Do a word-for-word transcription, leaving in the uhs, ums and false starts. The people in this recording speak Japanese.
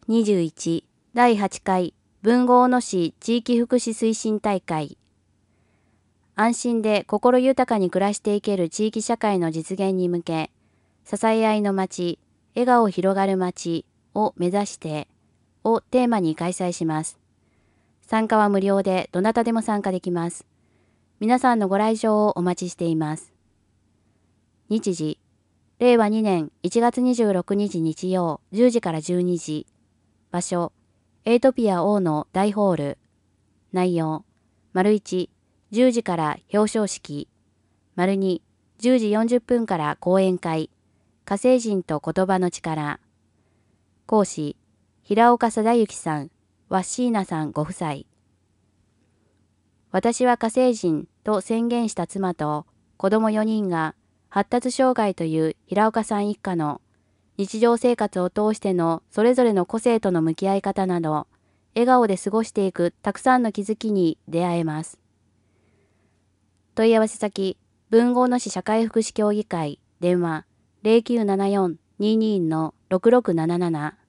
にじゅういちだいはちかい豊後大野市地域福祉推進大会。安心で心豊かに暮らしていける地域社会の実現に向け、支え合いの街、笑顔広がる街を目指してをテーマに開催します。参加は無料でどなたでも参加できます。皆さんのご来場をお待ちしています。日時、れいわにねんいちがつにじゅうろくにち日曜じゅうじからじゅうにじ。場所、エイトピア大野大ホール。内容、丸いち、じゅうじから表彰式。丸に、じゅうじよんじゅっぷんから講演会。火星人と言葉の力。講師、平岡貞之さん、ワッシーナさんご夫妻。私は火星人と宣言した妻と子供よにんが発達障害という平岡さん一家の日常生活を通してのそれぞれの個性との向き合い方など、笑顔で過ごしていくたくさんの気づきに出会えます。問い合わせ先、豊後大野市社会福祉協議会、電話ゼロきゅうななよん にーにー ろくろくなななな